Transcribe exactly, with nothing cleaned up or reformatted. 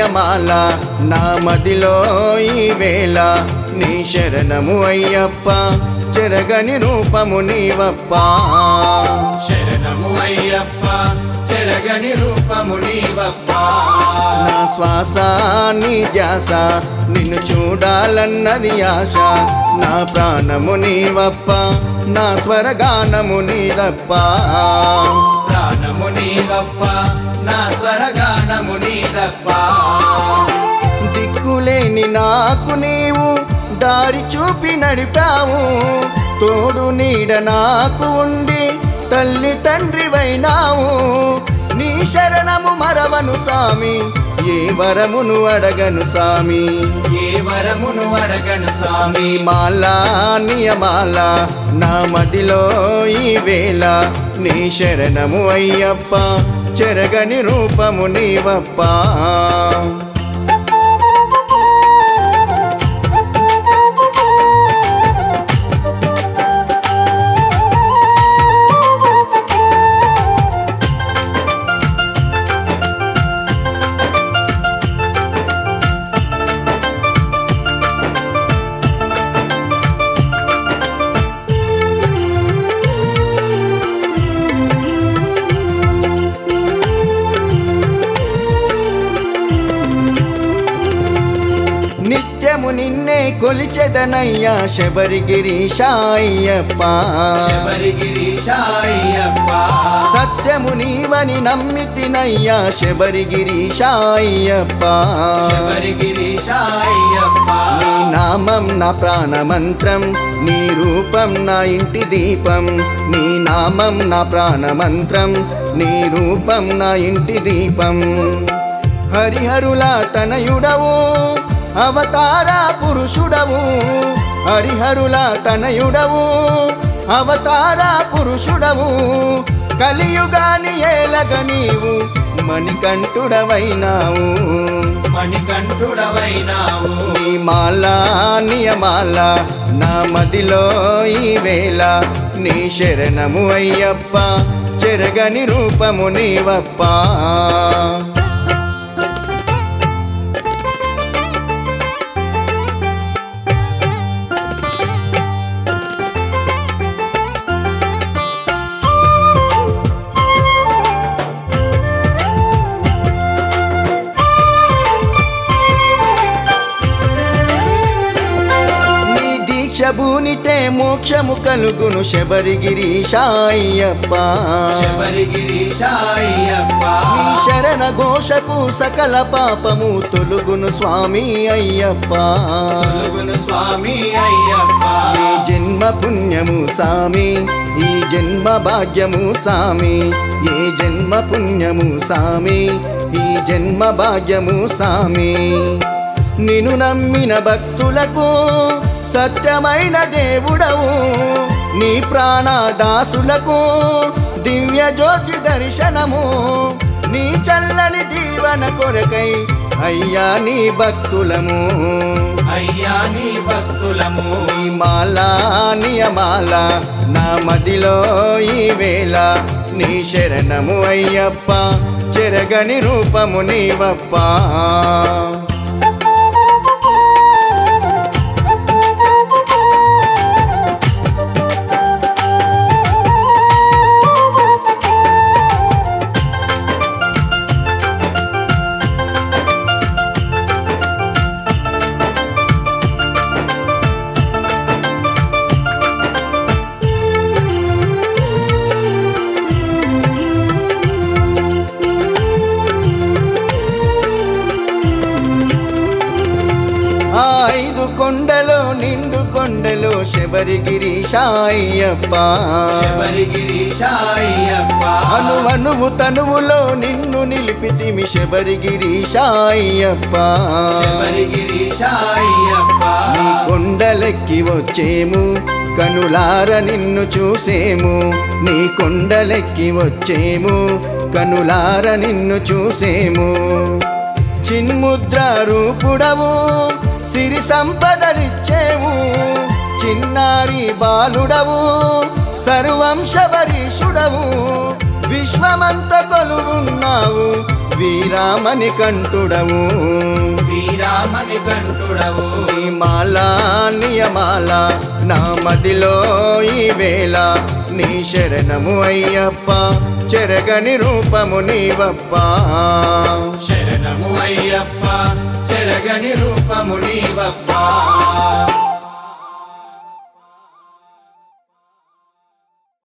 నియమాల నా మదిలో ఈ వేళ నీ శరణము అయ్యప్ప చెరగని రూపము నీవప్ప శరణము అయ్యప్ప చెరగని రూపము నీవప్ప నా శ్వాస నీ ధ్యాస నిన్ను చూడాలన్నది ఆశ నా ప్రాణము నీవప్ప నా స్వరగానము నీదప్ప ప్రాణము నీవప్ప నా స్వరగానము నీదప్ప దిక్కులేని నాకు నీవు దారి చూపి నడిపావు తోడు నీడ నాకు ఉండి తల్లి తండ్రివైనావు నీ శరణము మరవను సామి ఏ వరమును అడగను సామి ఏ వరమును అడగను స్వామి నీ మాల నియమాల నా మదిలో ఈ వేళ నీ శరణము అయ్యప్ప చెరగని రూపము నీవప్ప నిత్యము నిన్నే కొలిచెదనయ్యా శబరిగిరీశాయ్యప్ప శబరిగిరీశాయ్యప్ప సత్యము నీవని నమ్మితినయ్యా శబరిగిరీశాయ్యప్ప శబరిగిరీశాయ్యప్ప నీ నామం నా ప్రాణమంత్రం నీ రూపం నా ఇంటి దీపం నీ నామం నా ప్రాణమంత్రం నీ రూపం నా ఇంటి దీపం హరిహరుల తనయుడవు అవతార పురుషుడవు హరిహరుల తనయుడవు అవతార పురుషుడవు కలియుగాని ఏలగ నీవు మణికంఠుడవైనావు మణికంఠుడవైనావు నీ మాల నియమాల నా మదిలో ఈ వేళ నీ శరణము అయ్యప్ప చెరగని రూపము నీవప్ప శబూనితే మోక్షము కలుగును శబరిగిరీశాయ్యప్ప శబరిగిరీశాయ్యప్ప నీ శరణ ఘోషకు సకల పాపము తొలుగును స్వామి అయ్యప్ప తొలుగును స్వామి అయ్యప్ప ఈ జన్మ పుణ్యము సామి ఈ జన్మ భాగ్యము సామి ఈ జన్మ పుణ్యము సామి ఈ జన్మ భాగ్యము సామి నిన్ను నమ్మిన భక్తులకు సత్యమైన దేవుడవు నీ ప్రాణదాసులకు దివ్య జ్యోతి దర్శనము నీ చల్లని దీవన కొరకై అయ్యా నీ భక్తులము అయ్యా నీ భక్తులము నీ మాల నియమాల నా మదిలో ఈ వేళ నీ శరణము అయ్యప్ప చెరగని రూపము నీవప్ప ఐదు కొండలో నిండు కొండలో శబరిగిరీశాయ్యప్ప శబరిగిరీశాయ్యప్ప అనువనువు తనువులో నిన్ను నిలిపితిమి శబరిగిరీశాయ్యప్ప శబరిగిరీశాయ్యప్ప నీ కొండలెక్కి వచ్చేము కనులార నిన్ను చూసేము నీ కొండలెక్కి వచ్చేము కనులార నిన్ను చూసేము చిన్ముద్ర రూపుడవు సిరి సంపదలిచ్చేవు చిన్నారి బాలుడవు సర్వం శబరీషుడవు విశ్వమంత కొలువున్నావు వీరామణి కంఠుడవు వీరామణి కంఠుడవు నీ మాల నియమాల నా మదిలో ఈ వేళ నీ శరణము అయ్యప్ప చెరగని రూపము నీవప్ప శరణము అయ్యప్ప చెరగని రూపము నీవప్ప